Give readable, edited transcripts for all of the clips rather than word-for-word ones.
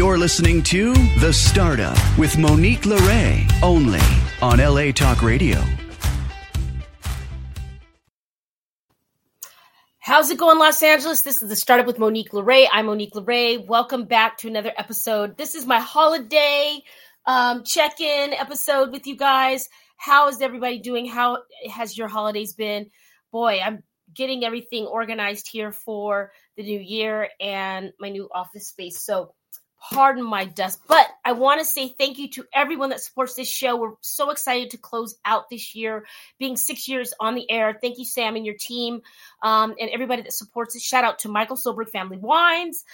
You're listening to The Startup with Monique LeRae, only on LA Talk Radio. How's it going, Los Angeles? This is The Startup with Monique LeRae. I'm Monique LeRae. Welcome back to another episode. This is my holiday check-in episode with you guys. How is everybody doing? How has your holidays been? Boy, I'm getting everything organized here for the new year and my new office space. So pardon my dust, but I want to say thank you to everyone that supports this show. We're so excited to close out this year, being 6 years on the air. Thank you, Sam, and your team, and everybody that supports it. Shout out to Michael Solberg Family Wines,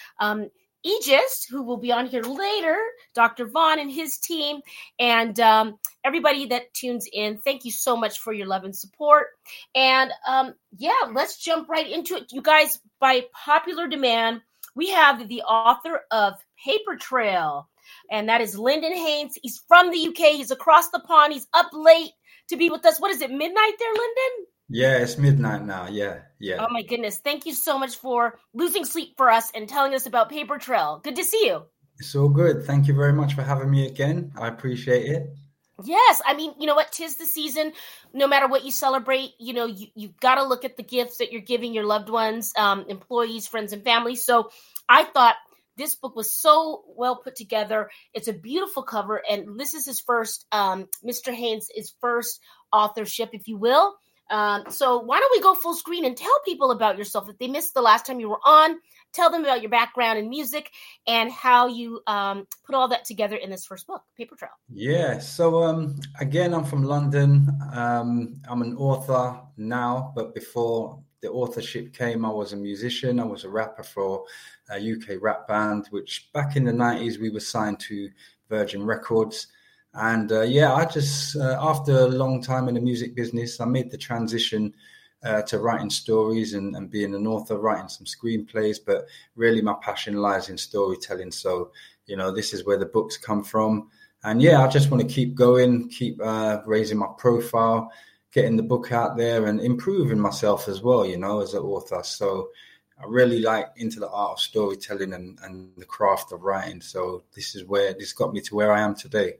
Aegis, who will be on here later, Dr. Vaughn and his team, and everybody that tunes in. Thank you so much for your love and support. And let's jump right into it. You guys, by popular demand, we have the author of Paper Trail, and that is Lyndon Haynes. He's from the UK. He's across the pond. He's up late to be with us. What is it, midnight there, Lyndon? Yeah, it's midnight now. Yeah. Oh, my goodness. Thank you so much for losing sleep for us and telling us about Paper Trail. Good to see you. It's all good. Thank you very much for having me again. I appreciate it. Yes. I mean, you know what? 'Tis the season. No matter what you celebrate, you know, you've got to look at the gifts that you're giving your loved ones, employees, friends, and family. So I thought this book was so well put together. It's a beautiful cover. And this is his first, Mr. Haynes' first authorship, if you will. So why don't we go full screen and tell people about yourself? If they missed the last time you were on, tell them about your background in music and how you put all that together in this first book, Paper Trail. Yeah. So again, I'm from London. I'm an author now, but before the authorship came, I was a musician. I was a rapper for a UK rap band, which back in the 90s, we were signed to Virgin Records. And I just, after a long time in the music business, I made the transition to writing stories and being an author, writing some screenplays. But really, my passion lies in storytelling. So, you know, this is where the books come from. And I just want to keep going, keep raising my profile, getting the book out there and improving myself as well, you know, as an author. So I really into the art of storytelling and the craft of writing. So this got me to where I am today.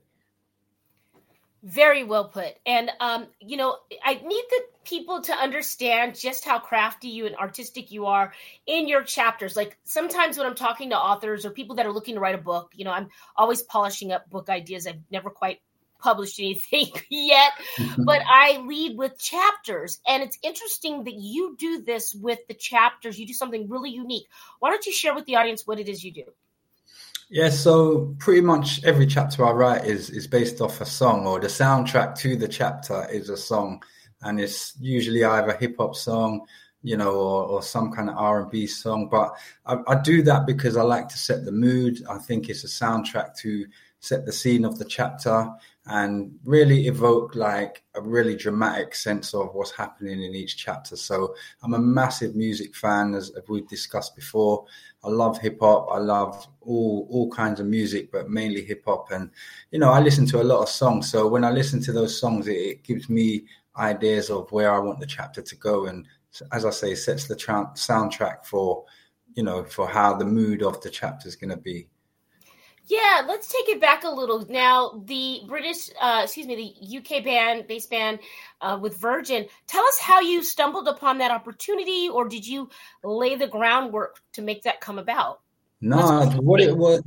Very well put. And, I need the people to understand just how crafty you and artistic you are in your chapters. Like sometimes when I'm talking to authors or people that are looking to write a book, you know, I'm always polishing up book ideas. I've never quite published anything yet, but I lead with chapters. And it's interesting that you do this with the chapters. You do something really unique. Why don't you share with the audience what it is you do? Yeah, so pretty much every chapter I write is based off a song, or the soundtrack to the chapter is a song. And it's usually either a hip hop song, you know, or some kind of R&B song. But I do that because I like to set the mood. I think it's a soundtrack to set the scene of the chapter and really evoke like a really dramatic sense of what's happening in each chapter. So I'm a massive music fan, as we've discussed before. I love hip hop. I love all kinds of music, but mainly hip hop. And, you know, I listen to a lot of songs. So when I listen to those songs, it gives me ideas of where I want the chapter to go. And as I say, it sets the soundtrack for, you know, for how the mood of the chapter is going to be. Yeah, let's take it back a little. Now, the the UK bass band with Virgin. Tell us how you stumbled upon that opportunity, or did you lay the groundwork to make that come about? No, what it was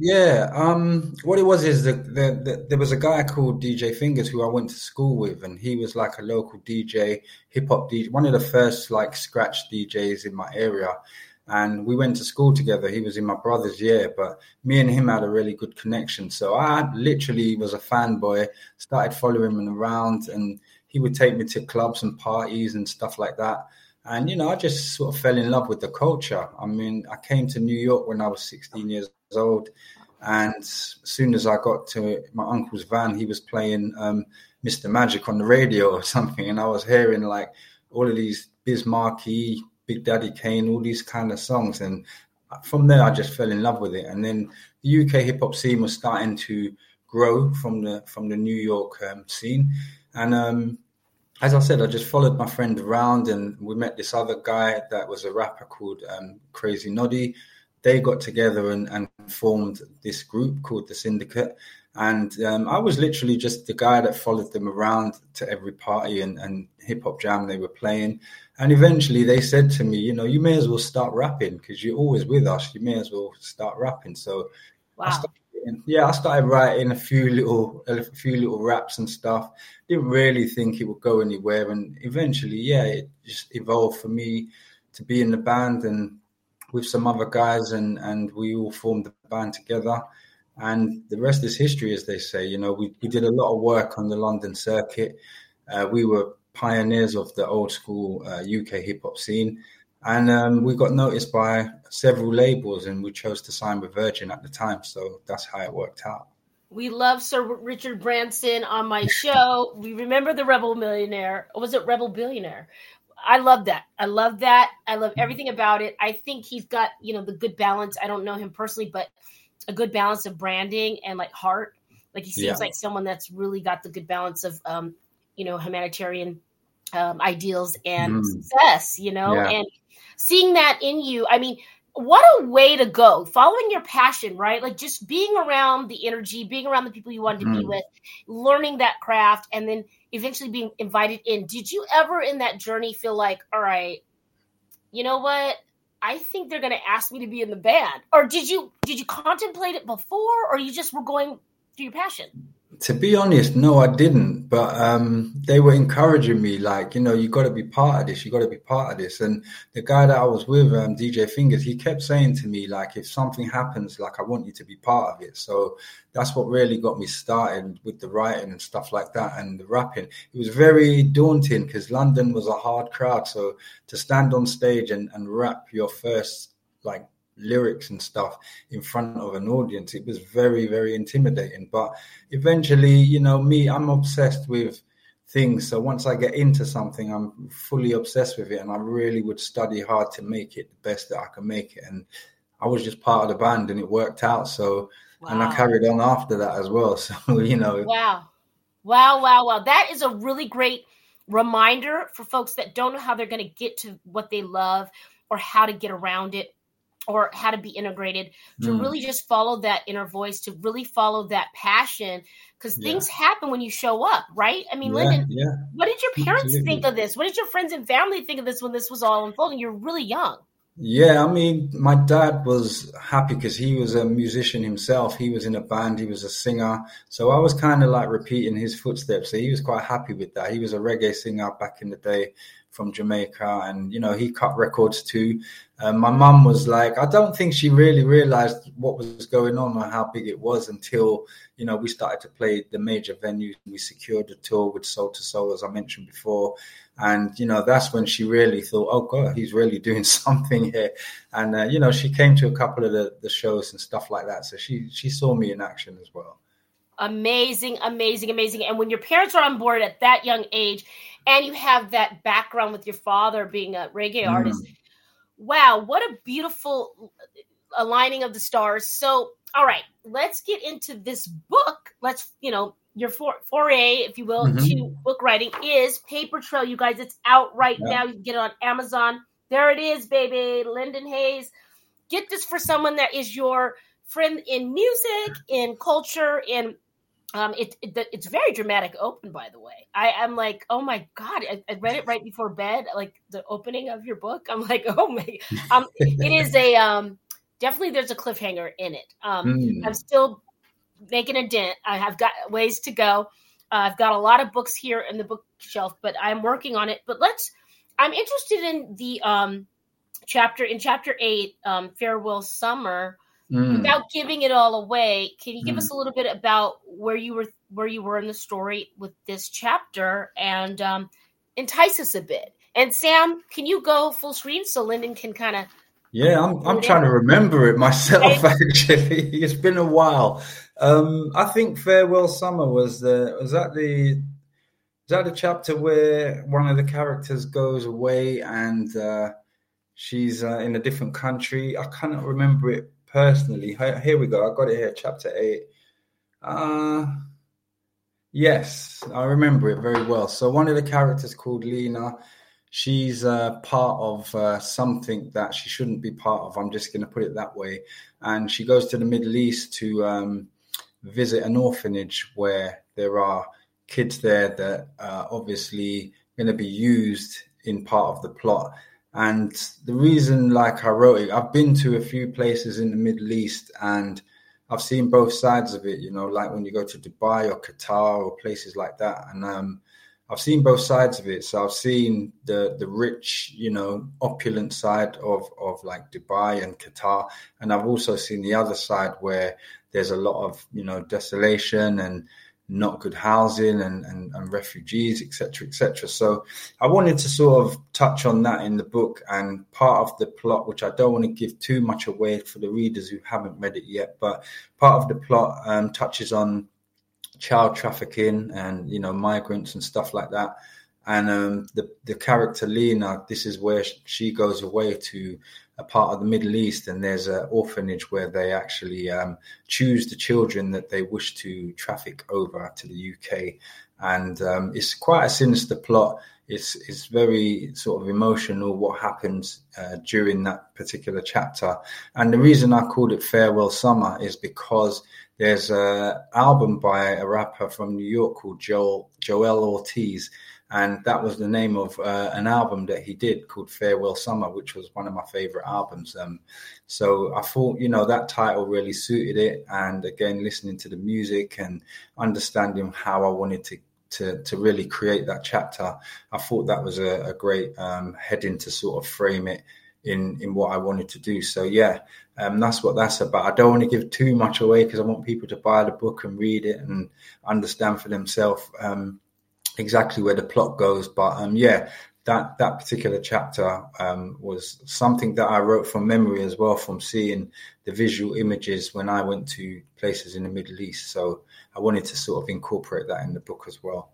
is that there was a guy called DJ Fingers who I went to school with, and he was like a local DJ, hip hop DJ, one of the first like scratch DJs in my area. And we went to school together. He was in my brother's year, but me and him had a really good connection. So I literally was a fanboy, started following him around, and he would take me to clubs and parties and stuff like that. And, you know, I just sort of fell in love with the culture. I mean, I came to New York when I was 16 years old. And as soon as I got to my uncle's van, he was playing Mr. Magic on the radio or something. And I was hearing like all of these Biz Markie, Big Daddy Kane, all these kind of songs. And from there, I just fell in love with it. And then the UK hip hop scene was starting to grow from the New York scene. And as I said, I just followed my friend around, and we met this other guy that was a rapper called Crazy Noddy. they got together and formed this group called the Syndicate. And I was literally just the guy that followed them around to every party and hip hop jam they were playing. And eventually they said to me, you may as well start rapping because you're always with us. You may as well start rapping. So wow. I started writing a few little raps and stuff. Didn't really think it would go anywhere. And eventually, it just evolved for me to be in the band and with some other guys. And we all formed the band together. And the rest is history, as they say. We did a lot of work on the London circuit. We were pioneers of the old school UK hip hop scene. And we got noticed by several labels, and we chose to sign with Virgin at the time. So that's how it worked out. We love Sir Richard Branson on my show. We remember the Rebel Millionaire. Or was it Rebel Billionaire? I love that. I love everything about it. I think he's got, the good balance. I don't know him personally, but a good balance of branding and like heart. Like he seems like someone that's really got the good balance of, humanitarian ideals and success, and seeing that in you. I mean, what a way to go, following your passion, right? Like just being around the energy, being around the people you wanted to be with, learning that craft, and then eventually being invited in. Did you ever in that journey feel like, all right, you know what? I think they're going to ask me to be in the band. Or did you contemplate it before, or you just were going through your passion? To be honest, no, I didn't. But they were encouraging me, like, you got to be part of this. You got to be part of this. And the guy that I was with, DJ Fingers, he kept saying to me, like, if something happens, like, I want you to be part of it. So that's what really got me started with the writing and stuff like that and the rapping. It was very daunting because London was a hard crowd. So to stand on stage and rap your first, like, lyrics and stuff in front of an audience, it was very, very intimidating. But eventually, me, I'm obsessed with things. So once I get into something, I'm fully obsessed with it, and I really would study hard to make it the best that I can make it. And I was just part of the band, and it worked out. So and I carried on after that as well. So Wow. That is a really great reminder for folks that don't know how they're going to get to what they love or how to get around it, or how to be integrated, to really just follow that inner voice, to really follow that passion, because things happen when you show up, right? I mean, Lyndon, what did your parents think of this? What did your friends and family think of this when this was all unfolding? You're really young. Yeah, I mean, my dad was happy because he was a musician himself. He was in a band. He was a singer. So I was kind of like repeating his footsteps. So he was quite happy with that. He was a reggae singer back in the day from Jamaica, and, he cut records too. My mum was like, I don't think she really realized what was going on or how big it was until, we started to play the major venues. We secured a tour with Soul to Soul, as I mentioned before. And, that's when she really thought, oh, God, he's really doing something here. And, she came to a couple of the shows and stuff like that. So she saw me in action as well. Amazing. And when your parents are on board at that young age, and you have that background with your father being a reggae artist, wow, what a beautiful aligning of the stars. So, all right, let's get into this book. Let's, your foray, if you will, to book writing is Paper Trail. You guys, it's out right now. You can get it on Amazon. There it is, baby. Lyndon Hayes. Get this for someone that is your friend in music, in culture, in it's very dramatic open, by the way. I'm like, oh my God, I read it right before bed, like the opening of your book. I'm like, oh my, it is a, definitely there's a cliffhanger in it. I'm still making a dent. I have got ways to go. I've got a lot of books here in the bookshelf, but I'm working on it. But I'm interested in the chapter 8, Farewell Summer. Without giving it all away, can you give us a little bit about where you were in the story with this chapter, and entice us a bit? And Sam, can you go full screen so Lyndon can kind of? Yeah, I'm trying to remember it myself. Actually, it's been a while. I think Farewell Summer was that the chapter where one of the characters goes away and she's in a different country. I cannot remember it personally. Here we go. I got it here. Chapter 8. Yes, I remember it very well. So one of the characters called Lena, she's part of something that she shouldn't be part of. I'm just going to put it that way. And she goes to the Middle East to visit an orphanage where there are kids there that are obviously going to be used in part of the plot. And the reason, like I wrote it, I've been to a few places in the Middle East and I've seen both sides of it, you know, like when you go to Dubai or Qatar or places like that. And I've seen both sides of it. So I've seen the rich, you know, opulent side of like Dubai and Qatar. And I've also seen the other side where there's a lot of, you know, desolation and not good housing and refugees, etc., etc. So I wanted to sort of touch on that in the book, and part of the plot, which I don't want to give too much away for the readers who haven't read it yet, but part of the plot touches on child trafficking and, you know, migrants and stuff like that. And the character Lena, this is where she goes away to a part of the Middle East, and there's an orphanage where they actually choose the children that they wish to traffic over to the UK. And it's quite a sinister plot. It's very sort of emotional what happens during that particular chapter. And the reason I called it Farewell Summer is because there's an album by a rapper from New York called Joel Ortiz. And that was the name of an album that he did called Farewell Summer, which was one of my favorite albums. So I thought, you know, that title really suited it. And again, listening to the music and understanding how I wanted to really create that chapter, I thought that was a great heading to sort of frame it in what I wanted to do. So, yeah, that's what that's about. I don't want to give too much away because I want people to buy the book and read it and understand for themselves exactly where the plot goes. But yeah, that particular chapter was something that I wrote from memory as well, from seeing the visual images when I went to places in the Middle East. So I wanted to sort of incorporate that in the book as well.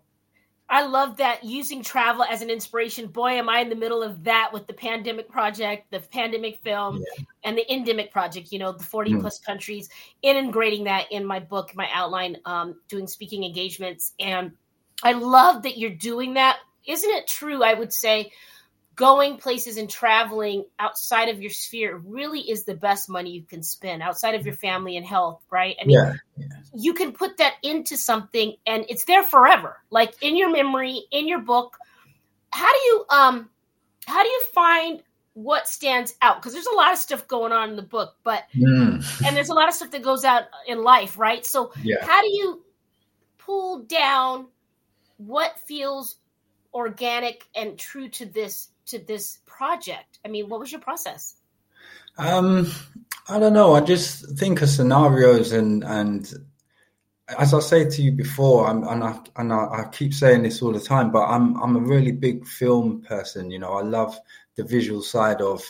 I love that, using travel as an inspiration. Boy, am I in the middle of that with the Pandemic Project, the Pandemic film, and the Endemic Project, you know, the 40 plus countries, integrating that in my book, my outline, doing speaking engagements. And I love that you're doing that. Isn't it true? I would say going places and traveling outside of your sphere really is the best money you can spend, outside of your family and health, right? I mean, you can put that into something and it's there forever, like in your memory, in your book. How do you find what stands out? Because there's a lot of stuff going on in the book, but and there's a lot of stuff that goes out in life, right? So how do you pull down what feels organic and true to this project? I mean, what was your process? I don't know. I just think of scenarios, and as I say to you before, I keep saying this all the time, but I'm a really big film person. You know, I love the visual side of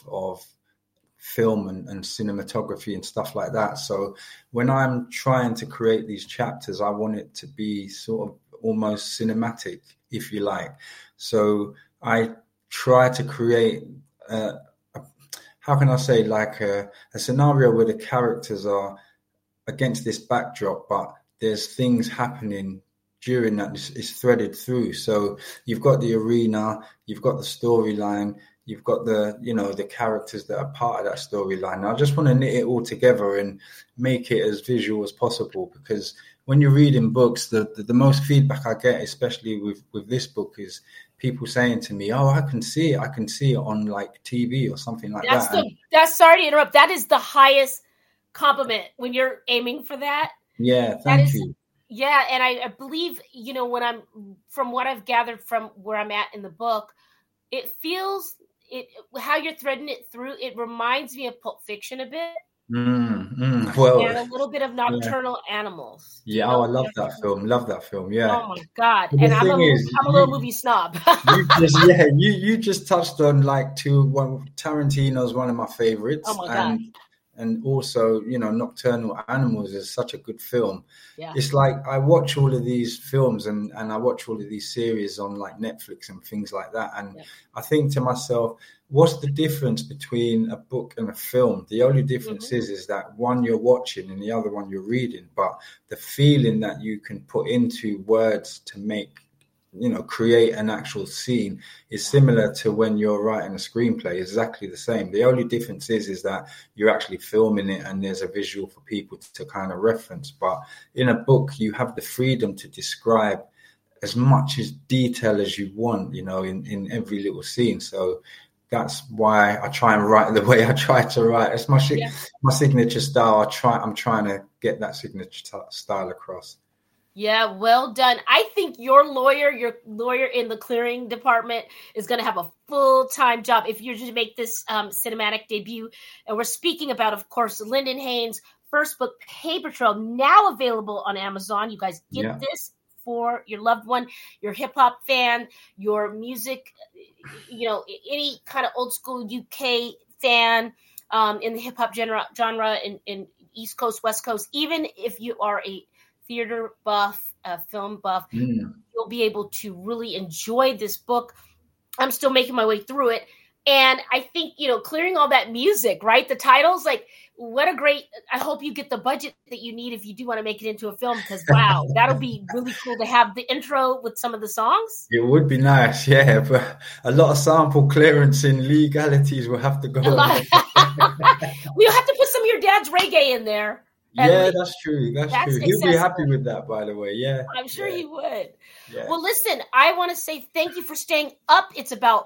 film and cinematography and stuff like that. So when I'm trying to create these chapters, I want it to be sort of almost cinematic, if you like. So I try to create how can I say, like a scenario where the characters are against this backdrop, but there's things happening during that is threaded through. So you've got the arena, you've got the storyline, you've got the characters that are part of that storyline. I just want to knit it all together and make it as visual as possible, because when you're reading books, the most feedback I get, especially with this book, is people saying to me, "Oh, I can see it on like TV or something like that." That's sorry to interrupt. That is the highest compliment when you're aiming for that. Yeah, thank you. Yeah, and I believe, you know, from what I've gathered from where I'm at in the book, it feels how you're threading it through. It reminds me of Pulp Fiction a bit. Well, and a little bit of Nocturnal Animals. Yeah, I love that film. Yeah. Oh my God! And I'm a little movie snob. you just touched on Tarantino's one of my favorites. Oh my God. And also, you know, Nocturnal Animals is such a good film. Yeah. It's like I watch all of these films and I watch all of these series on like Netflix and things like that. And I think to myself, what's the difference between a book and a film? The only difference is that one you're watching and the other one you're reading. But the feeling that you can put into words to make create an actual scene is similar to when you're writing a screenplay. It's exactly the same. The only difference is that you're actually filming it and there's a visual for people to kind of reference. But in a book, you have the freedom to describe as much as detail as you want, in every little scene. So that's why I try and write the way I try to write. It's my signature style. I'm trying to get that signature style across. Yeah, well done. I think your lawyer in the clearing department is going to have a full-time job if you're to make this cinematic debut. And we're speaking about, of course, Lyndon Haynes' first book, Paper Trail, now available on Amazon. You guys get this for your loved one, your hip-hop fan, your music, any kind of old-school UK fan in the hip-hop genre in East Coast, West Coast. Even if you are a theater buff, film buff, you'll be able to really enjoy this book. I'm still making my way through it. And I think, clearing all that music, right? The titles, like, I hope you get the budget that you need if you do want to make it into a film, because wow, that'll be really cool to have the intro with some of the songs. It would be nice, yeah, but a lot of sample clearance and legalities will have to go. We'll have to put some of your dad's reggae in there. Yeah, that's true. That's true. He'll be happy with that, by the way. Yeah. I'm sure he would. Yeah. Well, listen, I want to say thank you for staying up. It's about,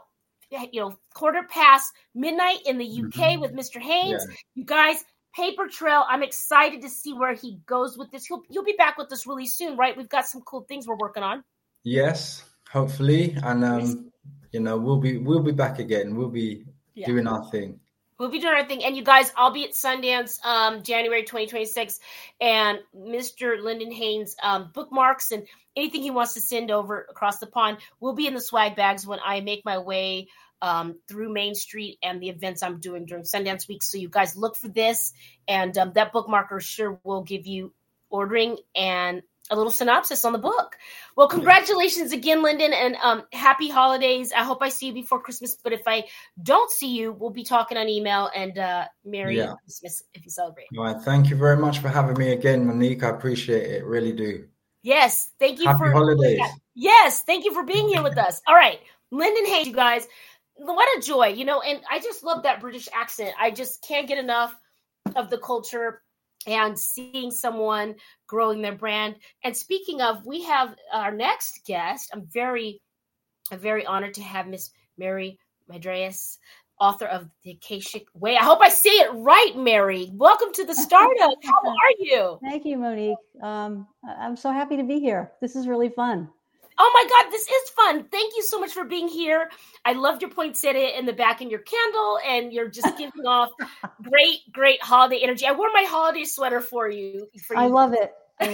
midnight in the UK with Mr. Haynes. Yeah. You guys, Paper Trail, I'm excited to see where he goes with this. You'll be back with us really soon, right? We've got some cool things we're working on. Yes, hopefully. And, we'll be back again. We'll be doing our thing. We'll be doing our thing. And you guys, I'll be at Sundance January 2026. And Mr. Lyndon Haynes bookmarks and anything he wants to send over across the pond will be in the swag bags when I make my way through Main Street and the events I'm doing during Sundance Week. So you guys look for this. And that bookmarker sure will give you ordering and a little synopsis on the book. Well, congratulations again, Lyndon, and happy holidays. I hope I see you before Christmas, but if I don't see you, we'll be talking on email, and Merry Christmas if you celebrate. All right, thank you very much for having me again, Monique. I appreciate it. Really do. Yes, thank you. Happy holidays. Yes, thank you for being here with us. All right, Lyndon Haynes, you guys, what a joy, and I just love that British accent. I just can't get enough of the culture and seeing someone growing their brand. And speaking of, we have our next guest. I'm very honored to have Miss Mary Madreas, author of The Akashic Way. I hope I say it right, Mary. Welcome to the Startup. How are you? Thank you, Monique. I'm so happy to be here. This is really fun. Oh my God, this is fun. Thank you so much for being here. I loved your poinsettia in the back and your candle, and you're just giving off great holiday energy. I wore my holiday sweater for you. I love it.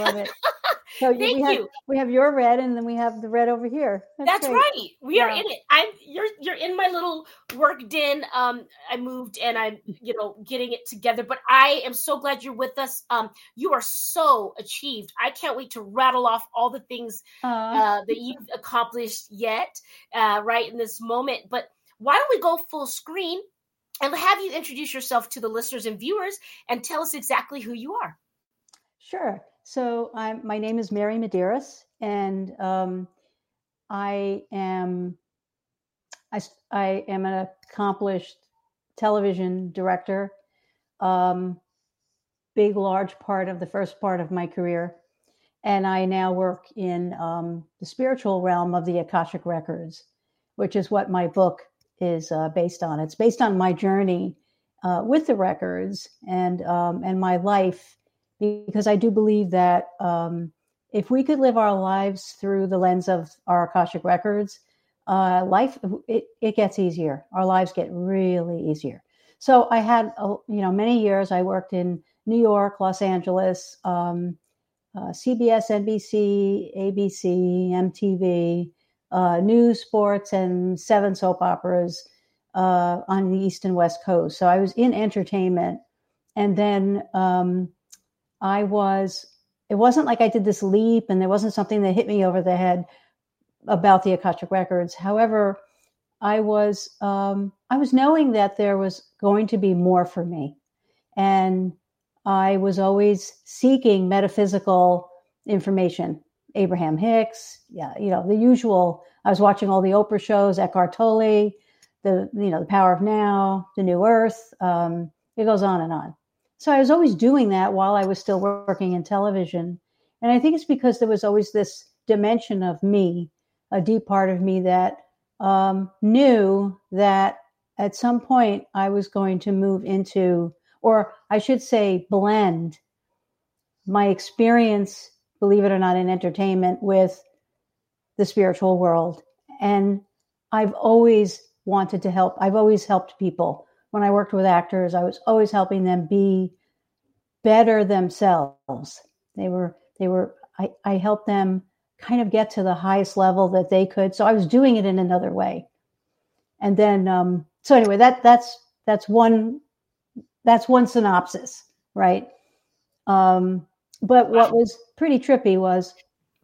So Thank you. We have your red, and then we have the red over here. That's right. We are in it. You're in my little work den. I moved and I'm, getting it together, but I am so glad you're with us. You are so achieved. I can't wait to rattle off all the things that you've accomplished yet, right in this moment. But why don't we go full screen and have you introduce yourself to the listeners and viewers and tell us exactly who you are? Sure. So my name is Mary Madeiras, and I am an accomplished television director, large part of the first part of my career. And I now work in the spiritual realm of the Akashic Records, which is what my book is based on. It's based on my journey with the records and my life, because I do believe that if we could live our lives through the lens of our Akashic Records, life, it gets easier. Our lives get really easier. So I had, many years I worked in New York, Los Angeles, CBS, NBC, ABC, MTV, news, sports, and 7 soap operas on the East and West Coast. So I was in entertainment. And then it wasn't like I did this leap and there wasn't something that hit me over the head about the Akashic Records. However, I was knowing that there was going to be more for me. And I was always seeking metaphysical information Abraham Hicks, the usual. I was watching all the Oprah shows, Eckhart Tolle, the Power of Now, The New Earth. It goes on and on. So I was always doing that while I was still working in television. And I think it's because there was always this dimension of me, a deep part of me that knew that at some point I was going to move into, or I should say blend my experience, believe it or not, in entertainment with the spiritual world. And I've always wanted to help. I've always helped people. When I worked with actors, I was always helping them be better themselves. I helped them kind of get to the highest level that they could. So I was doing it in another way. And then, so anyway, that's one synopsis, right? But what was pretty trippy was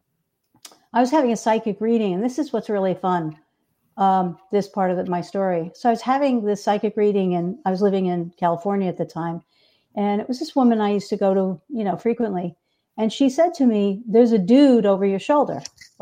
I was having a psychic reading, and this is what's really fun. This part of my story. So I was having this psychic reading, and I was living in California at the time. And it was this woman I used to go to, frequently. And she said to me, "There's a dude over my shoulder.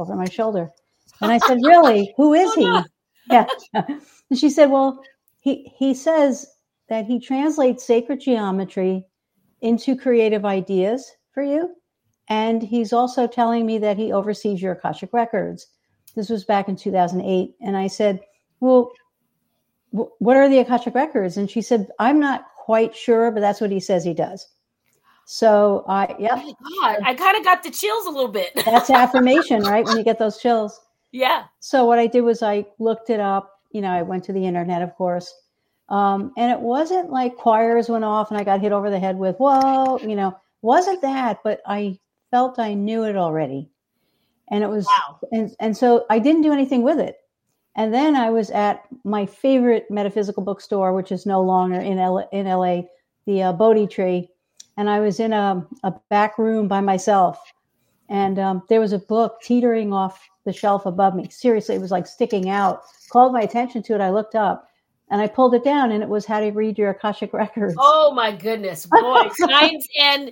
And I said, "Really? Who is he?" Yeah. And she said, "Well, he says that he translates sacred geometry into creative ideas for you. And he's also telling me that he oversees your Akashic records." This was back in 2008. And I said, "Well, what are the Akashic records?" And she said, "I'm not quite sure, but that's what he says he does." So Oh my God, I kind of got the chills a little bit. That's affirmation, right? When you get those chills. Yeah. So what I did was I looked it up. I went to the internet, of course. And it wasn't like choirs went off and I got hit over the head with, whoa, wasn't that, but I felt I knew it already. And it was, wow. And so I didn't do anything with it. And then I was at my favorite metaphysical bookstore, which is no longer in LA, the Bodhi Tree. And I was in a back room by myself. And there was a book teetering off the shelf above me. Seriously, it was like sticking out. Called my attention to it. I looked up and I pulled it down, and it was How to Read Your Akashic Records. Oh my goodness, boy! Signs and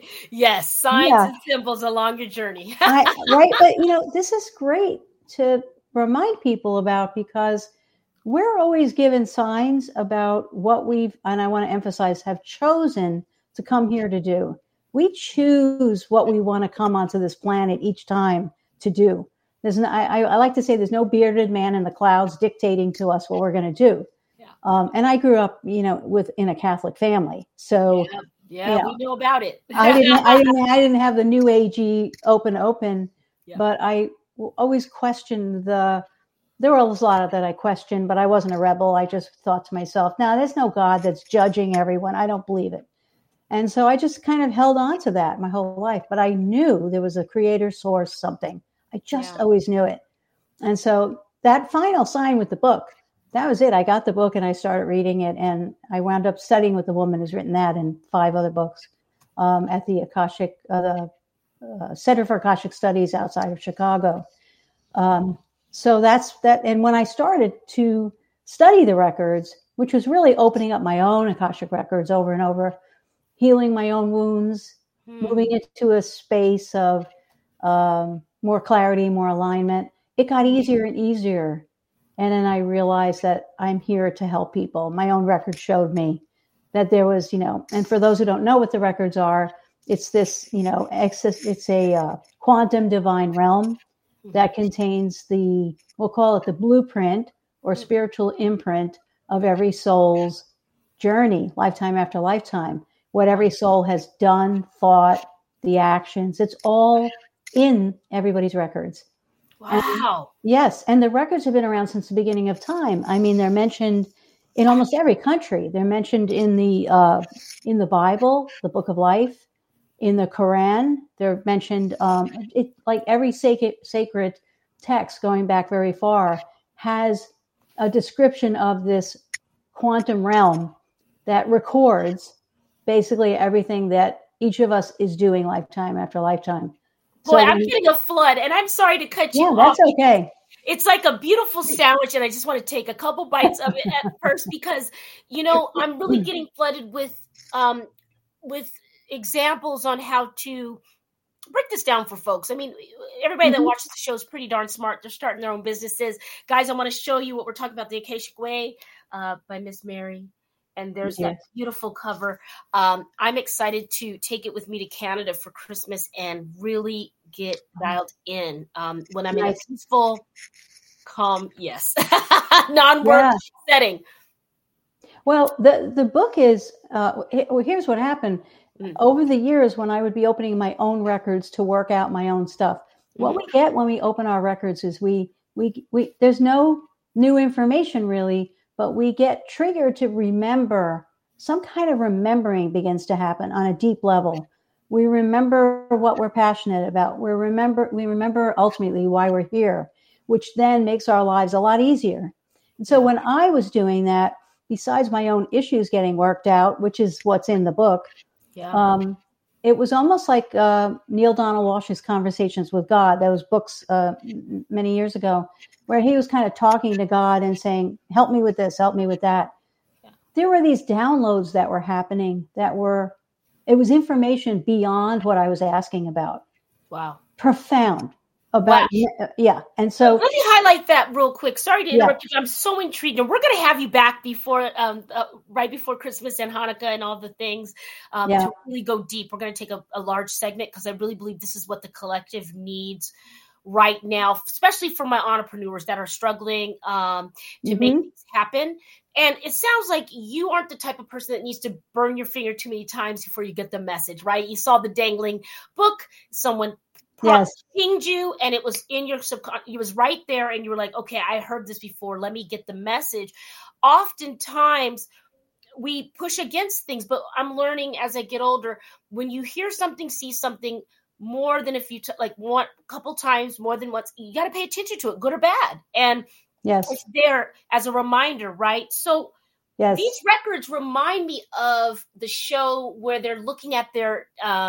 symbols along your journey. Right, but this is great to remind people about, because we're always given signs about what we've, and I want to emphasize, have chosen to come here to do. We choose what we want to come onto this planet each time to do. I like to say there's no bearded man in the clouds dictating to us what we're going to do. Yeah. And I grew up, in a Catholic family, so we know about it. I didn't have the new agey open, but I always questioned there was a lot of that I questioned, but I wasn't a rebel. I just thought to myself, no, there's no God that's judging everyone. I don't believe it. And so I just kind of held on to that my whole life, but I knew there was a creator, source, something. I just always knew it. And so that final sign with the book, that was it. I got the book and I started reading it, and I wound up studying with the woman who's written that and 5 other books at the Akashic, the Center for Akashic Studies outside of Chicago. So that's that. And when I started to study the records, which was really opening up my own Akashic records over and over, healing my own wounds, moving into a space of more clarity, more alignment, it got easier and easier. And then I realized that I'm here to help people. My own record showed me that there was, and for those who don't know what the records are, it's this, it's a quantum divine realm that contains we'll call it the blueprint or spiritual imprint of every soul's journey, lifetime after lifetime. What every soul has done, thought, the actions, it's all in everybody's records. Wow. Yes. And the records have been around since the beginning of time. I mean, they're mentioned in almost every country. They're mentioned in the Bible, the Book of Life, in the Quran. They're mentioned, like every sacred text going back very far has a description of this quantum realm that records basically everything that each of us is doing lifetime after lifetime. Boy, I'm getting a flood, and I'm sorry to cut you off. Yeah, that's okay. It's like a beautiful sandwich, and I just want to take a couple bites of it at first because, I'm really getting flooded with examples on how to break this down for folks. I mean, everybody that Mhm. watches the show is pretty darn smart. They're starting their own businesses. Guys, I want to show you what we're talking about, The Akashic Way by Miss Mary. And there's that Yes. beautiful cover. I'm excited to take it with me to Canada for Christmas and really get dialed in when I'm in a Nice. peaceful, calm, yes, non-work Yeah. setting. Well, the book is, here's what happened. Mm. Over the years, when I would be opening my own records to work out my own stuff, what we get when we open our records is we there's no new information really, but we get triggered to remember. Some kind of remembering begins to happen on a deep level. We remember what we're passionate about. We remember ultimately why we're here, which then makes our lives a lot easier. And so when I was doing that, besides my own issues getting worked out, which is what's in the book, it was almost like Neil Donald Walsh's Conversations with God, those books many years ago, where he was kind of talking to God and saying, help me with this, help me with that. Yeah. There were these downloads that were happening it was information beyond what I was asking about. Wow. Profound. Yeah. And so let me highlight that real quick. Sorry to interrupt you. I'm so intrigued. And we're going to have you back before, right before Christmas and Hanukkah and all the things to really go deep. We're going to take a large segment because I really believe this is what the collective needs right now, especially for my entrepreneurs that are struggling to make things happen. And it sounds like you aren't the type of person that needs to burn your finger too many times before you get the message, right? You saw the dangling book. Someone pinged you and it was in your subconscious. It was right there. And you were like, okay, I heard this before. Let me get the message. Oftentimes we push against things, but I'm learning as I get older, when you hear something, see something more than if you one couple times more than once, you got to pay attention to it, good or bad. And it's there as a reminder, right? So these records remind me of the show where they're looking at their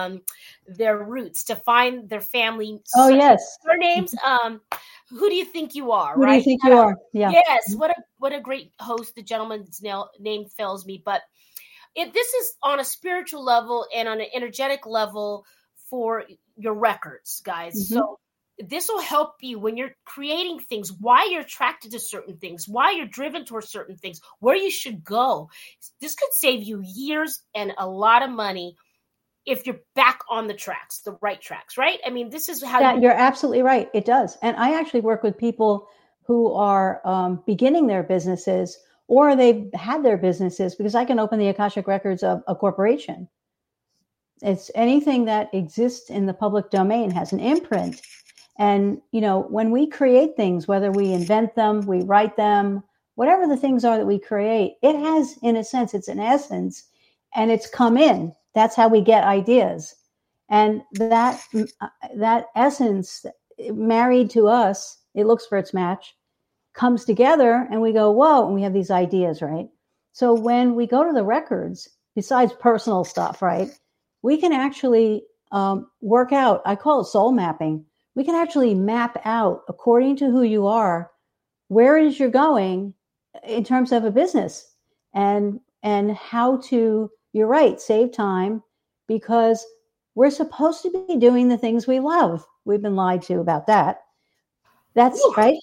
roots to find their family. Oh, yes. Their names. Who do you think you are? Who do you think you are? Yeah. Yes. What a great host. The gentleman's name fails me, but this is on a spiritual level and on an energetic level for your records, guys. Mm-hmm. So this will help you when you're creating things, why you're attracted to certain things, why you're driven towards certain things, where you should go. This could save you years and a lot of money if you're back on the tracks, the right tracks, right? I mean, this is how you're absolutely right. It does. And I actually work with people who are beginning their businesses or they've had their businesses because I can open the Akashic Records of a corporation. It's anything that exists in the public domain has an imprint. And, when we create things, whether we invent them, we write them, whatever the things are that we create, it has, in a sense, it's an essence and it's come in. That's how we get ideas. And that essence married to us, it looks for its match, comes together and we go, whoa, and we have these ideas, right? So when we go to the records, besides personal stuff, right, we can actually work out, I call it soul mapping. We can actually map out, according to who you are, where it is you're going in terms of a business and how to, you're right, save time, because we're supposed to be doing the things we love. We've been lied to about that. That's right.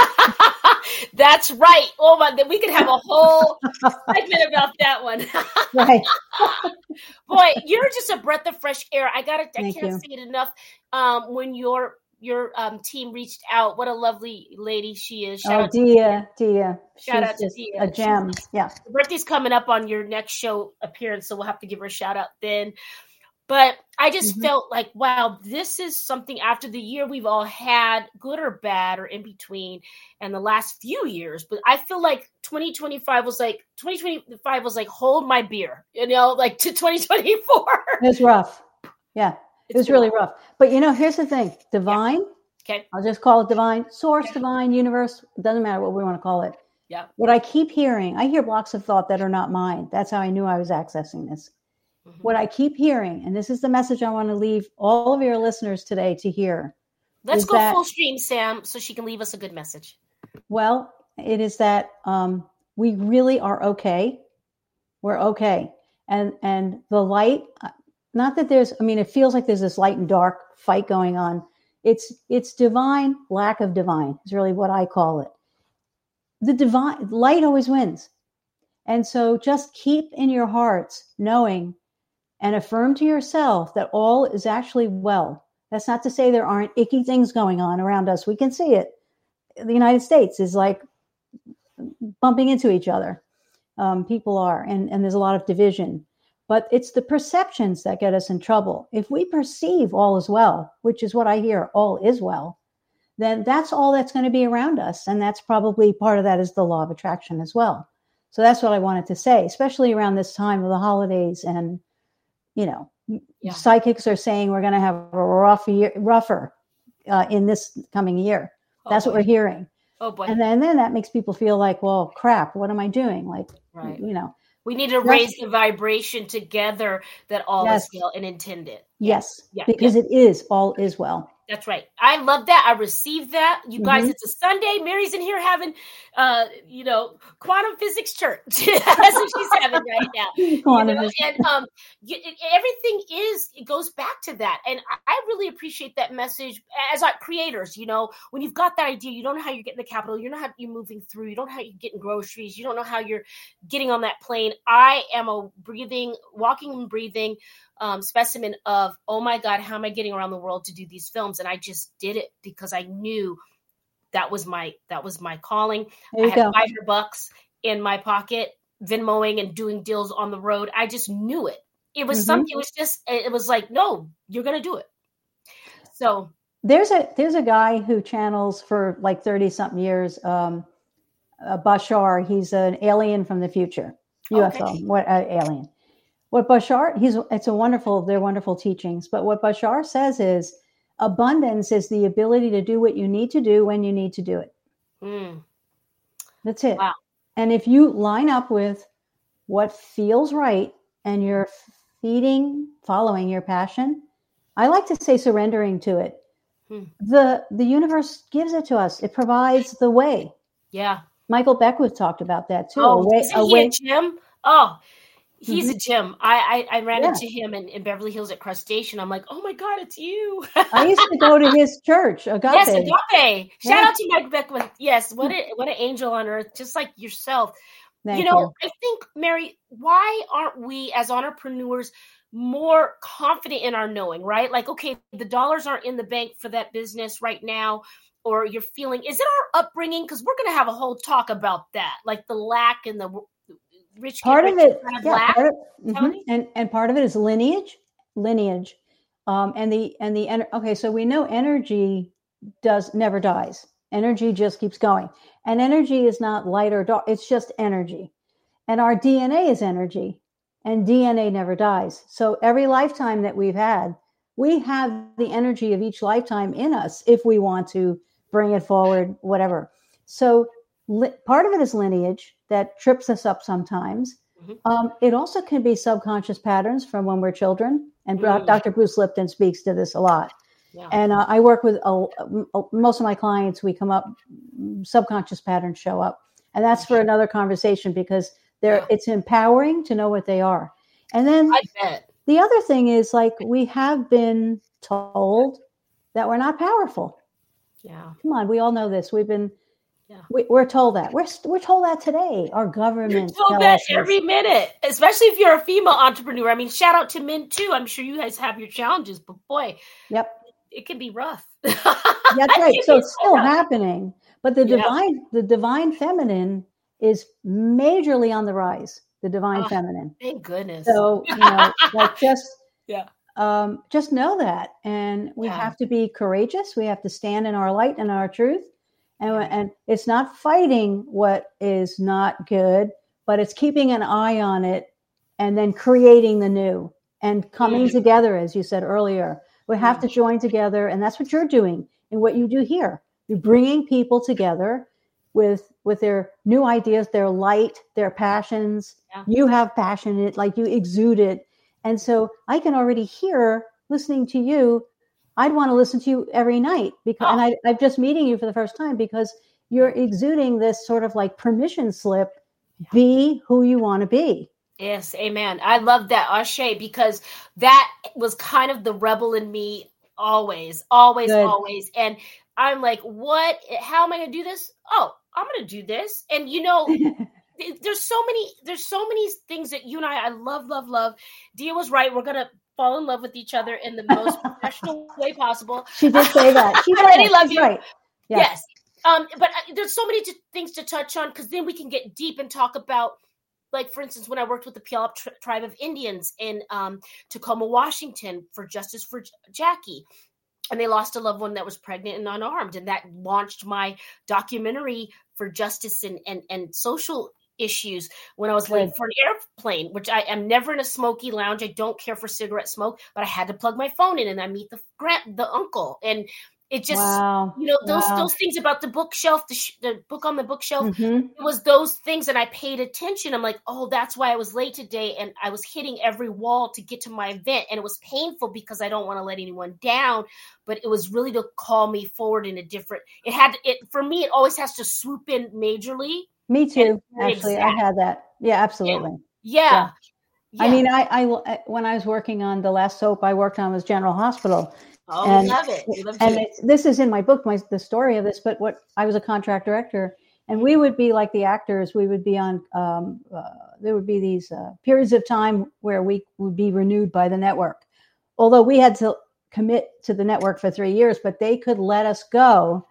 That's right. Oh my, we could have a whole segment about that one. Right. Boy, you're just a breath of fresh air. I can't you. say it enough. When your team reached out, what a lovely lady she is. Shout out to Dia. Shout out to Dia. A gem. Yeah. Her birthday's coming up on your next show appearance, so we'll have to give her a shout out then. But I just felt like, wow, this is something after the year we've all had, good or bad or in between, and the last few years. But I feel like 2025 was like hold my beer, like to 2024. It was rough. Yeah, it was really rough. But here's the thing: divine. Yeah. Okay. I'll just call it divine, source, divine, universe. It doesn't matter what we want to call it. Yeah. What I keep hearing, I hear blocks of thought that are not mine. That's how I knew I was accessing this. What I keep hearing, and this is the message I want to leave all of your listeners today to hear. Let's go full stream, Sam, so she can leave us a good message. Well, it is that we really are okay. We're okay. And the light, not that there's, I mean, it feels like there's this light and dark fight going on. It's divine, lack of divine is really what I call it. The divine light always wins. And so just keep in your hearts knowing and affirm to yourself that all is actually well. That's not to say there aren't icky things going on around us. We can see it. The United States is like bumping into each other. People are, and there's a lot of division. But it's the perceptions that get us in trouble. If we perceive all is well, which is what I hear, all is well, then that's all that's going to be around us. And that's probably part of that is the law of attraction as well. So that's what I wanted to say, especially around this time of the holidays. And, psychics are saying we're going to have a rougher in this coming year. That's what we're hearing. Oh, boy. And then that makes people feel like, well, crap, what am I doing? Like, right. We need to raise the vibration together that all is well and intended. Yes, because it is, all is well. That's right. I love that. I received that. You guys, it's a Sunday. Mary's in here having, quantum physics church. That's what she's having right now. And everything it goes back to that. And I really appreciate that message as creators. When you've got that idea, you don't know how you're getting the capital. You don't know how you're moving through. You don't know how you're getting groceries. You don't know how you're getting on that plane. I am a walking and breathing specimen of, oh my God, how am I getting around the world to do these films? And I just did it because I knew that was my calling. I had $500 in my pocket, Venmoing and doing deals on the road. I just knew it. It was something. It was like, no, you're going to do it. So there's a guy who channels for like 30 something years. Bashar, he's an alien from the future. UFO. Okay. What alien? What Bashar, they're wonderful teachings, but what Bashar says is abundance is the ability to do what you need to do when you need to do it. That's it. Wow. And if you line up with what feels right and you're following your passion, I like to say surrendering to it. The universe gives it to us. It provides the way. Yeah. Michael Beckwith talked about that too. A gym? Oh, he's a gym. I ran into him in Beverly Hills at Crustacean. I'm like, oh my God, it's you. I used to go to his church, Agape. Yes, Agape. Shout out to Mike Beckwith. Yes, what an angel on earth, just like yourself. Thank you. I think, Mary, why aren't we as entrepreneurs more confident in our knowing, right? Like, okay, the dollars aren't in the bank for that business right now, or you're feeling, is it our upbringing? Because we're going to have a whole talk about that, like the lack and the rich part of it, kind of and part of it is lineage, okay. So we know energy never dies. Energy just keeps going, and energy is not light or dark. It's just energy, and our DNA is energy, and DNA never dies. So every lifetime that we've had, we have the energy of each lifetime in us if we want to bring it forward, whatever. So part of it is lineage that trips us up sometimes. It also can be subconscious patterns from when we're children. And Dr. Bruce Lipton speaks to this a lot. Yeah. And I work with most of my clients. We come up, subconscious patterns show up. And that's for another conversation because it's empowering to know what they are. And then I bet. The other thing is, like, we have been told that we're not powerful. Yeah. Come on, we all know this. We're told that. We're told that today. Our government tells that every minute, especially if you're a female entrepreneur. I mean, shout out to men too. I'm sure you guys have your challenges, but boy, it can be rough. That's right. So it's still happening, but the divine feminine is majorly on the rise. The divine feminine. Thank goodness. So just know that, and we have to be courageous. We have to stand in our light and our truth. And it's not fighting what is not good, but it's keeping an eye on it and then creating the new and coming together, as you said earlier. We have to join together, and that's what you're doing and what you do here. You're bringing people together with their new ideas, their light, their passions. Yeah. You have passion in it, like you exude it. And so I can already hear, listening to you, I'd want to listen to you every night because, and I'm just meeting you for the first time because you're exuding this sort of like permission slip, be who you want to be. Yes, amen. I love that, Ashe, because that was kind of the rebel in me always. And I'm like, what? How am I going to do this? Oh, I'm going to do this. And there's so many things that you and I love. Dia was right. We're going to fall in love with each other in the most professional way possible. She did say that. She already love you. Right. Yeah. Yes. But there's so many things to touch on, because then we can get deep and talk about, like, for instance, when I worked with the Puyallup tribe of Indians in Tacoma, Washington, for Justice for Jackie. And they lost a loved one that was pregnant and unarmed. And that launched my documentary for justice and social issues when I was late for an airplane, which I am never in a smoky lounge. I don't care for cigarette smoke, but I had to plug my phone in, and I meet the uncle. And it just, those things about the bookshelf, the book on the bookshelf, it was those things, and I paid attention. I'm like, oh, that's why I was late today. And I was hitting every wall to get to my event. And it was painful because I don't want to let anyone down, but it was really to call me forward in a different, for me, it always has to swoop in majorly. Me too. Actually, I had that. Yeah, absolutely. Yeah. I mean, I when I was working on the last soap I worked on was General Hospital. Oh, and, we love it. We love and this is in my book, the story of this. But I was a contract director, and we would be like the actors. We would be on. There would be these periods of time where we would be renewed by the network. Although we had to commit to the network for 3 years, but they could let us go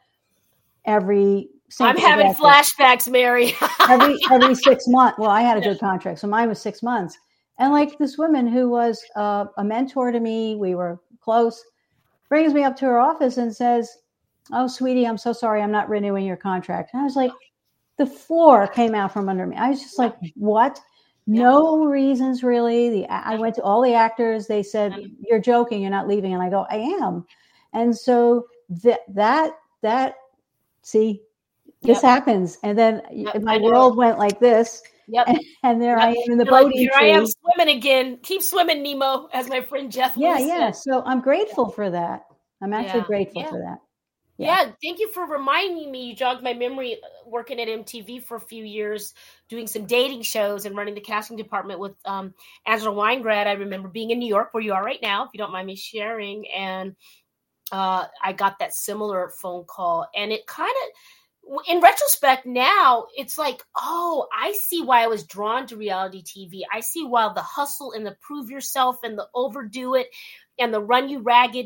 every. I'm having flashbacks, Mary. every 6 months. Well, I had a good contract, so mine was 6 months. And like this woman who was a mentor to me, we were close, brings me up to her office and says, "Oh, sweetie, I'm so sorry, I'm not renewing your contract." And I was like, the floor came out from under me. I was just like, what? No reasons, really. I went to all the actors. They said, "You're joking. You're not leaving." And I go, "I am." And so that see. This happens. And then my world went like this. Yep. And there I am in the boating here tree. I am swimming again. Keep swimming, Nemo, as my friend Jeff said. Yeah. So I'm grateful for that. I'm actually grateful for that. Yeah. Thank you for reminding me. You jogged my memory working at MTV for a few years, doing some dating shows and running the casting department with Angela Weingrad. I remember being in New York, where you are right now, if you don't mind me sharing. And I got that similar phone call. And it kind of, in retrospect now, it's like, oh, I see why I was drawn to reality TV. I see why the hustle and the prove yourself and the overdo it and the run you ragged.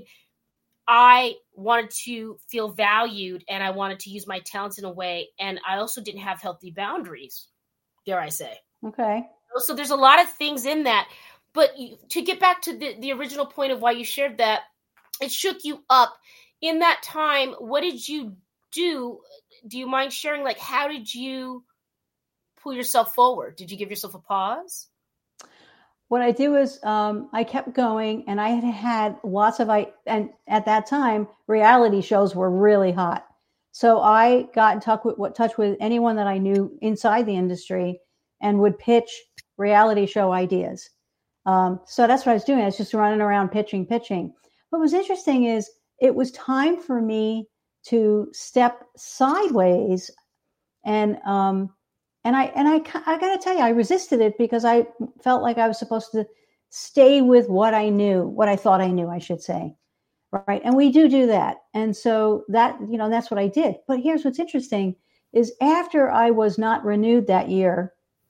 I wanted to feel valued, and I wanted to use my talents in a way. And I also didn't have healthy boundaries, dare I say. Okay. So there's a lot of things in that. But to get back to the original point of why you shared that, it shook you up. In that time, what did you do? Do you mind sharing, like, how did you pull yourself forward? Did you give yourself a pause? What I do is I kept going, and I had lots of, and at that time, reality shows were really hot. So I got in touch with anyone that I knew inside the industry and would pitch reality show ideas. So that's what I was doing. I was just running around pitching. What was interesting is it was time for me to step sideways, and I got to tell you, I resisted it because I felt like I was supposed to stay with what I thought I knew, I should say, right? And we do that, and so that that's what I did. But here's what's interesting: is after I was not renewed that year,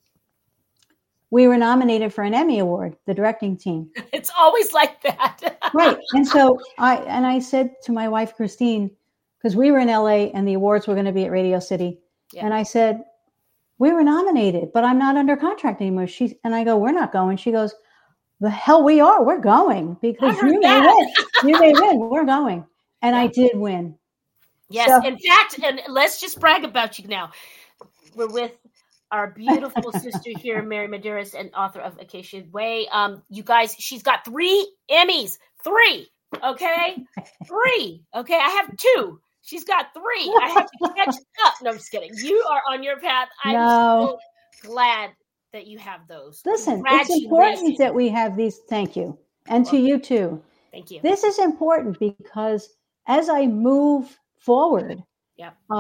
we were nominated for an Emmy Award, the directing team. It's always like that, right? And so I said to my wife Christine, because we were in LA and the awards were going to be at Radio City. Yeah. And I said, we were nominated, but I'm not under contract anymore. And I go, we're not going. She goes, the hell we are. We're going because you may win. You may win. We're going. And I did win. Yes. So, in fact, and let's just brag about you now. We're with our beautiful sister here, Mary Medeiros, and author of Acacia Way. You guys, she's got 3 Emmys. 3. Okay. 3. Okay. I have 2. She's got 3. I have to catch up. No, I'm just kidding. You are on your path. I'm so glad that you have those. Listen, it's important that we have these. Thank you. And to you too. Thank you. This is important because as I move forward,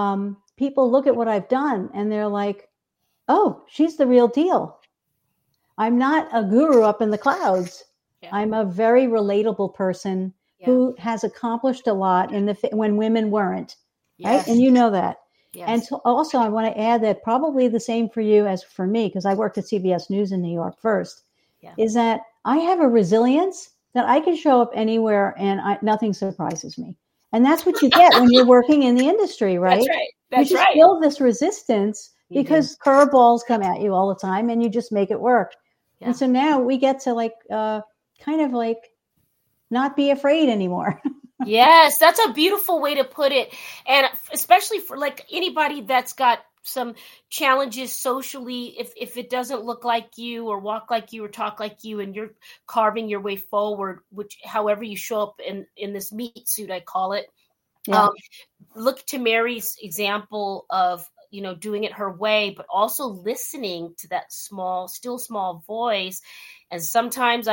people look at what I've done and they're like, oh, she's the real deal. I'm not a guru up in the clouds. Yeah. I'm a very relatable person who has accomplished a lot when women weren't, right? And you know that. Yes. And so also I want to add that probably the same for you as for me, because I worked at CBS News in New York first, is that I have a resilience that I can show up anywhere and nothing surprises me. And that's what you get when you're working in the industry, right? That's right. That's you just build this resistance because curveballs come at you all the time and you just make it work. Yeah. And so now we get to kind of not be afraid anymore. Yes, that's a beautiful way to put it. And especially for anybody that's got some challenges socially, if it doesn't look like you or walk like you or talk like you and you're carving your way forward, which however you show up in this meat suit, I call it. Yeah. Look to Mary's example of, doing it her way, but also listening to that still small voice. And sometimes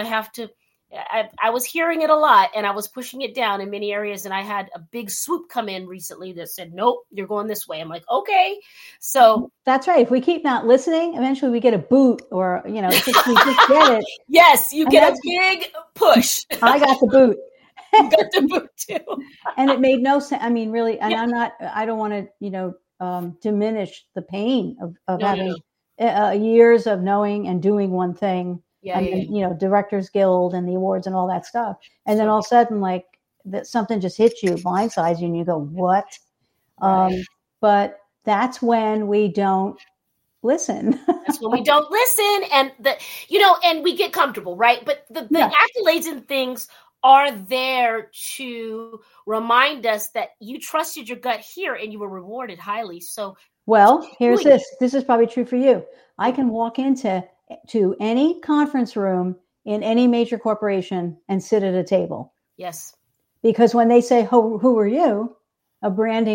I was hearing it a lot and I was pushing it down in many areas. And I had a big swoop come in recently that said, nope, you're going this way. I'm like, okay. So that's right. If we keep not listening, eventually we get a boot or, we just get it. Yes. You get a big push. I got the boot. You got the boot too. And it made no sense. I mean, really, and I don't want to, diminish the pain of having years of knowing and doing one thing. Directors Guild and the awards and all that stuff. And then all of a sudden, that something just hits you, blindsides you, and you go, what? Right. But that's when we don't listen. That's when we don't listen. And and we get comfortable, right? But the accolades and things are there to remind us that you trusted your gut here and you were rewarded highly. So, well, here's this. This is probably true for you. I can walk into any conference room in any major corporation and sit at a table. Yes. Because when they say, who are you? A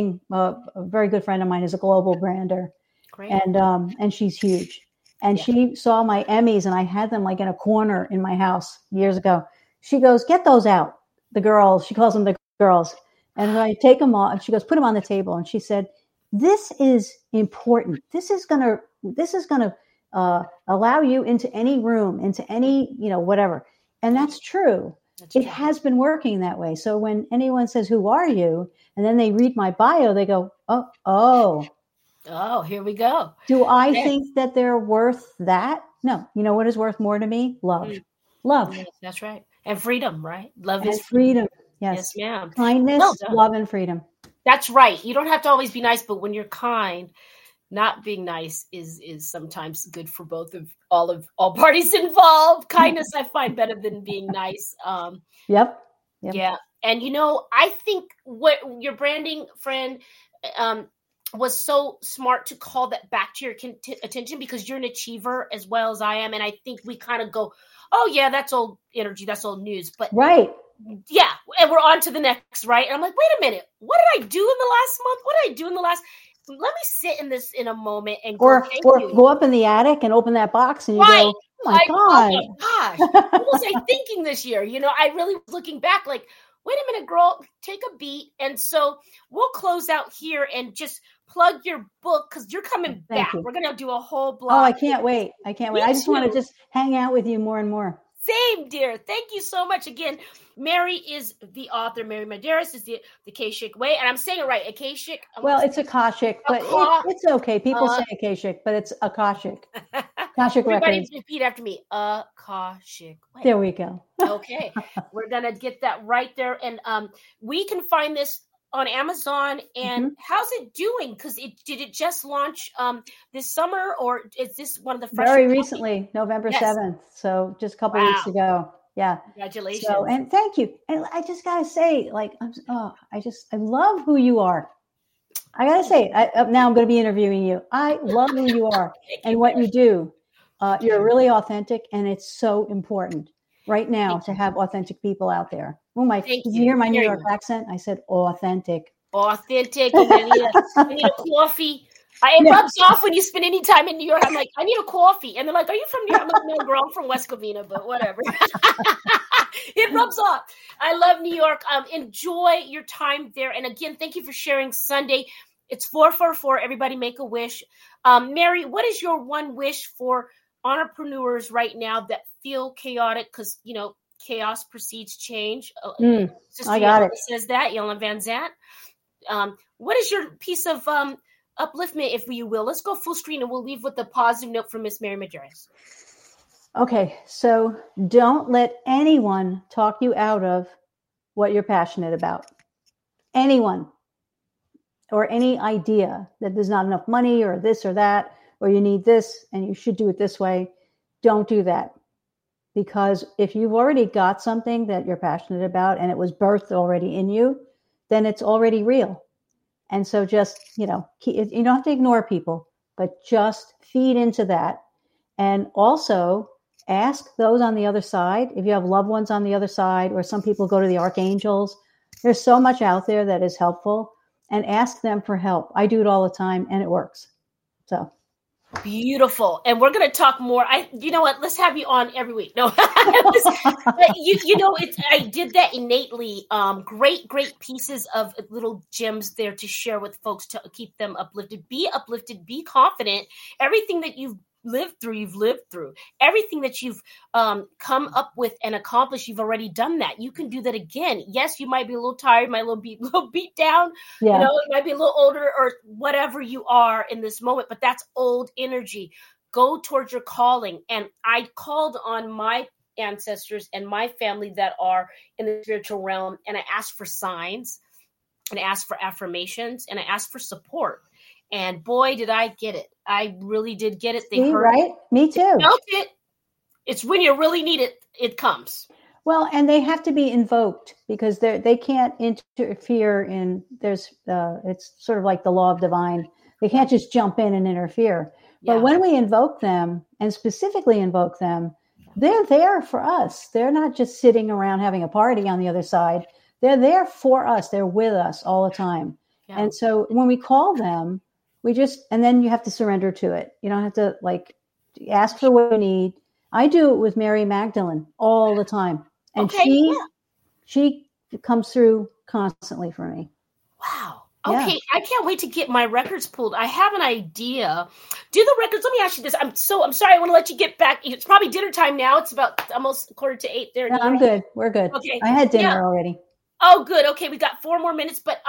very good friend of mine is a global brander. Great. And she's huge. And she saw my Emmys and I had them in a corner in my house years ago. She goes, get those out. The girls, she calls them the girls. And when I take them off, she goes, put them on the table. And she said, this is important. This is going to allow you into any room, into any, whatever. And that's true. It has been working that way. So when anyone says, who are you? And then they read my bio, they go, oh, here we go. Do I think that they're worth that? No. You know what is worth more to me? Love. Love. Yes, that's right. And freedom, right? Love is freedom. Yes, ma'am. Kindness, love, and freedom. That's right. You don't have to always be nice, but when you're kind, not being nice is sometimes good for all parties involved. Kindness I find better than being nice. Yep. Yeah. And I think what your branding friend was so smart to call that back to your attention, because you're an achiever as well as I am. And I think we kind of go, oh yeah, that's old energy. That's old news. But right. Yeah. And we're on to the next, right? And I'm like, wait a minute. What did I do in the last month? What did I do in the last... Let me sit in this in a moment and go up in the attic and open that box and you go, oh my God. Oh my gosh. What was I thinking this year? I really was looking back wait a minute, girl, take a beat. And so we'll close out here and just plug your book because you're coming back. We're going to do a whole blog. Oh, I can't wait. I just want to just hang out with you more and more. Same, dear. Thank you so much. Again, Mary is the author. Mary Medeiros is the Akashic Way. And I'm saying it right. Akashic. Well, it's Akashic, but it's okay. People say Akashic, but it's Akashic. Akashic Everybody Records. Repeat after me. Akashic Way. There we go. Okay. We're going to get that right there. And we can find this on Amazon. And how's it doing? Because did it just launch this summer, or is this one of the fresh? Very recently, November 7th. So just a couple weeks ago. Yeah. Congratulations. So, and thank you. And I just gotta say, I love who you are. I gotta say, now I'm going to be interviewing you. I love who you are and what you do. You're really authentic, and it's so important right now to have authentic people out there. Oh my! Did you hear my New York accent? I said authentic. Authentic. I need a coffee. It rubs off when you spend any time in New York. I'm like, I need a coffee. And they're like, are you from New York? I'm like, no, girl, I'm from West Covina, but whatever. It rubs off. I love New York. Enjoy your time there. And again, thank you for sharing Sunday. It's 444. Everybody make a wish. Mary, what is your one wish for entrepreneurs right now that feel chaotic because, chaos precedes change. Sister I got Yolanda it. says that, Yolanda Van Zant. What is your piece of upliftment, if you will? Let's go full screen and we'll leave with a positive note from Miss Mary Majerus. Okay, so don't let anyone talk you out of what you're passionate about. Anyone or any idea that there's not enough money or this or that, or you need this and you should do it this way. Don't do that. Because if you've already got something that you're passionate about and it was birthed already in you, then it's already real. And so just, you don't have to ignore people, but just feed into that. And also ask those on the other side, if you have loved ones on the other side, or some people go to the archangels, there's so much out there that is helpful, and ask them for help. I do it all the time and it works. So. Beautiful. And we're going to talk more. You know what? Let's have you on every week. No, I did that innately. Great pieces of little gems there to share with folks to keep them uplifted. Be uplifted, be confident. Everything that you've lived through. Everything that you've come up with and accomplished, you've already done that. You can do that again. Yes, you might be a little tired, might be a little beat down. Yeah. You might be a little older or whatever you are in this moment, but that's old energy. Go towards your calling. And I called on my ancestors and my family that are in the spiritual realm, and I asked for signs, and I asked for affirmations, and I asked for support. And boy, did I get it. I really did get it. They heard right? Me too. They felt it. It's when you really need it, it comes. Well, and they have to be invoked because they can't interfere in it's sort of like the law of divine. They can't just jump in and interfere. Yeah. But when we invoke them, and specifically invoke them, they're there for us. They're not just sitting around having a party on the other side. They're there for us. They're with us all the time. Yeah. And so when we call them, and then you have to surrender to it. You don't have to ask for what you need. I do it with Mary Magdalene all the time. And she comes through constantly for me. Wow. Okay. Yeah. I can't wait to get my records pulled. I have an idea. Do the records. Let me ask you this. I'm sorry. I want to let you get back. It's probably dinner time now. It's about almost 7:45 there. No, I'm good. We're good. Okay. I had dinner already. Oh, good. Okay. We got 4 more minutes, but,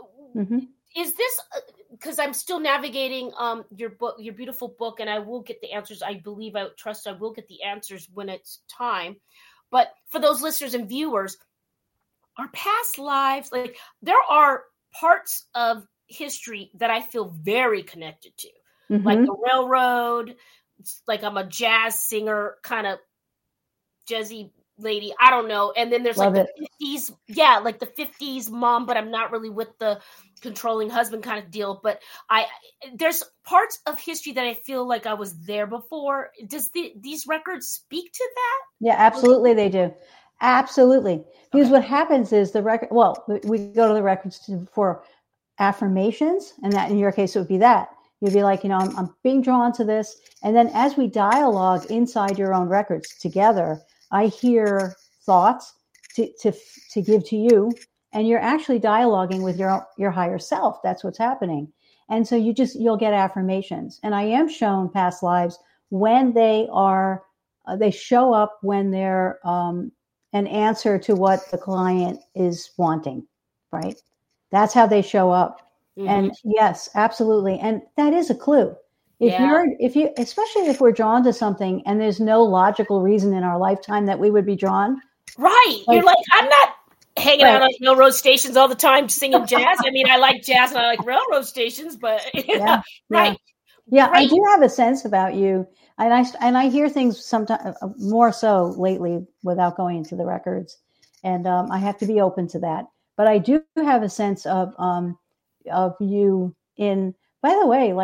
is this, because I'm still navigating your book, your beautiful book, and I will get the answers. I trust I will get the answers when it's time. But for those listeners and viewers, our past lives, there are parts of history that I feel very connected to, like the railroad. It's like I'm a jazz singer, kind of jazzy lady. I don't know. And then there's the 50s. Yeah, like the 50s mom, but I'm not really with the controlling husband kind of deal. But there's parts of history that I feel like I was there before. Does these records speak to that? Yeah, absolutely they do. Absolutely. Because what happens is the record, we go to the records for affirmations, and that in your case, it would be that. You'd be like, I'm being drawn to this. And then as we dialogue inside your own records together, I hear thoughts to give to you, and you're actually dialoguing with your higher self. That's what's happening. And so you'll get affirmations. And I am shown past lives when they show up when they're an answer to what the client is wanting, right? That's how they show up. Mm-hmm. And yes, absolutely. And that is a clue. Especially if we're drawn to something and there's no logical reason in our lifetime that we would be drawn. Right. You're like, I'm not hanging out on railroad stations all the time singing jazz. I mean, I like jazz and I like railroad stations, but right. Yeah, I do have a sense about you. And I hear things sometimes more so lately without going into the records. And I have to be open to that. But I do have a sense of you in, by the way,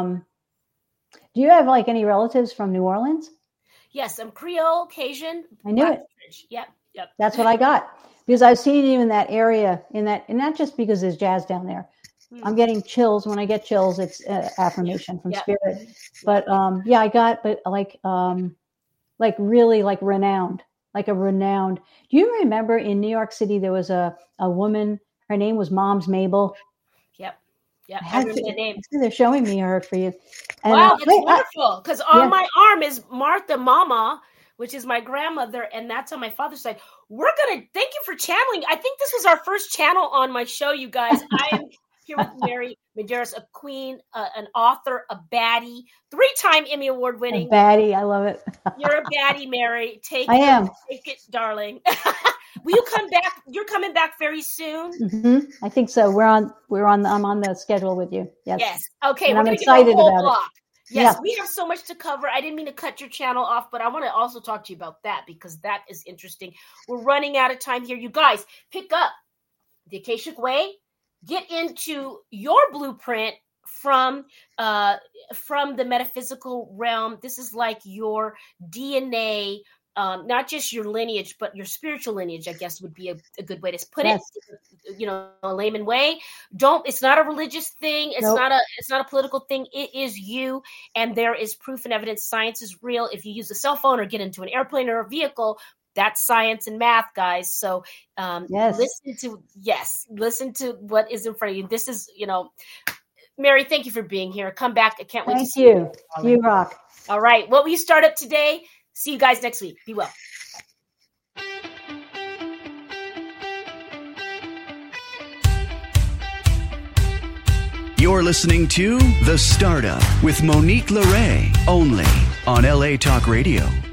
do you have any relatives from New Orleans? Yes, I'm Creole, Cajun. I knew it. Yep. That's what I got. Because I've seen you in that area, and not just because there's jazz down there. I'm getting chills. When I get chills, it's affirmation from spirit. But I got, really renowned, like a renowned. Do you remember in New York City, there was a woman, her name was Moms Mabel? Yep. Yeah, I remember the name. They're showing me her for you. And, wow, that's wonderful. Because on my arm is Martha Mama, which is my grandmother, and that's on my father's side. Thank you for channeling. I think this was our first channel on my show, you guys. I am here with Mary Medeiros, a queen, an author, a baddie, 3-time Emmy Award winning. A baddie, I love it. You're a baddie, Mary. Take it, darling. Will you come back? You're coming back very soon. Mm-hmm. I think so. I'm on the schedule with you. Yes. Okay. And I'm excited about it. Yes, we have so much to cover. I didn't mean to cut your channel off, but I want to also talk to you about that because that is interesting. We're running out of time here. You guys, pick up The Akashic Way. Get into your blueprint from the metaphysical realm. This is like your DNA. Not just your lineage, but your spiritual lineage, I guess would be a good way to put it, a layman way. It's not a religious thing. It's not a political thing. It is you. And there is proof and evidence. Science is real. If you use a cell phone or get into an airplane or a vehicle, that's science and math, guys. So listen to what is in front of you. This is, Mary, thank you for being here. Come back. I can't wait to see you. You rock. All right. What will you start up today? See you guys next week. Be well. You're listening to The Startup with Monique LeRae, only on LA Talk Radio.